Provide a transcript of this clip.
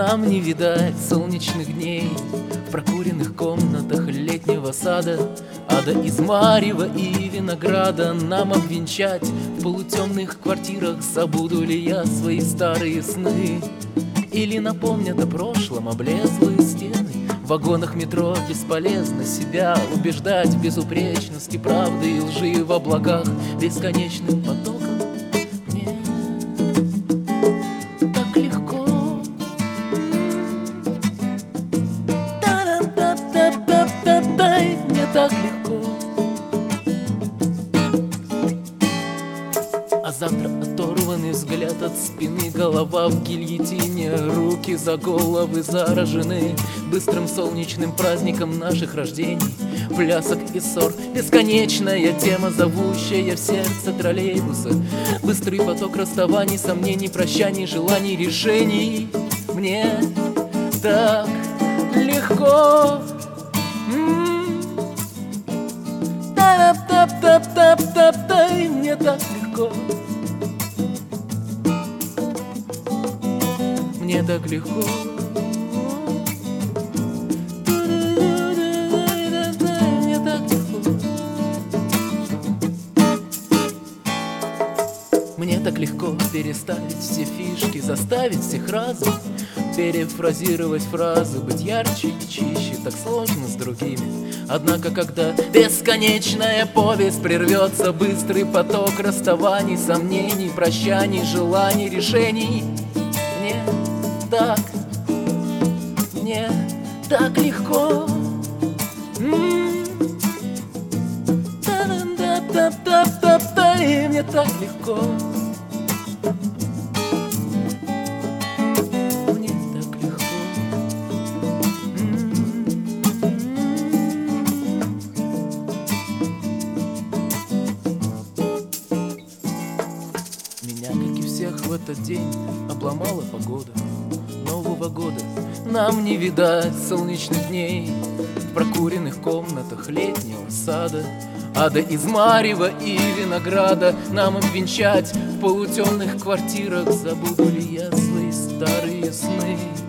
нам не видать солнечных дней в прокуренных комнатах летнего сада. Ада из марева и винограда нам обвенчать в полутемных квартирах. Забуду ли я свои старые сны, или напомнят о прошлом облезлые стены? В вагонах метро бесполезно себя убеждать в безупречности правды и лжи. В облаках бесконечным потоком мне так легко. Мне так легко. А завтра оторванный взгляд от спины, голова в гильотине, руки за головы заражены быстрым солнечным праздником наших рождений, плясок и ссор. Бесконечная тема, зовущая в сердце троллейбуса. Быстрый поток расставаний, сомнений, прощаний, желаний, решений. Мне так легко. Тап-тап-тап-тап-тап-тай, мне так легко. Мне так легко. Мне так легко. Мне так легко переставить все фишки, заставить всех разом перефразировать фразы, быть ярче и чище. Так сложно с другими. Однако, когда бесконечная повесть прервется, быстрый поток расставаний, сомнений, прощаний, желаний, решений, мне так легко. Мне так легко. Меня, как и всех в этот день, обломала погода. Нового года нам не видать солнечных дней в прокуренных комнатах летнего сада. Ада из марева и винограда нам обвенчать в полутемных квартирах. Забуду ли я свои старые сны?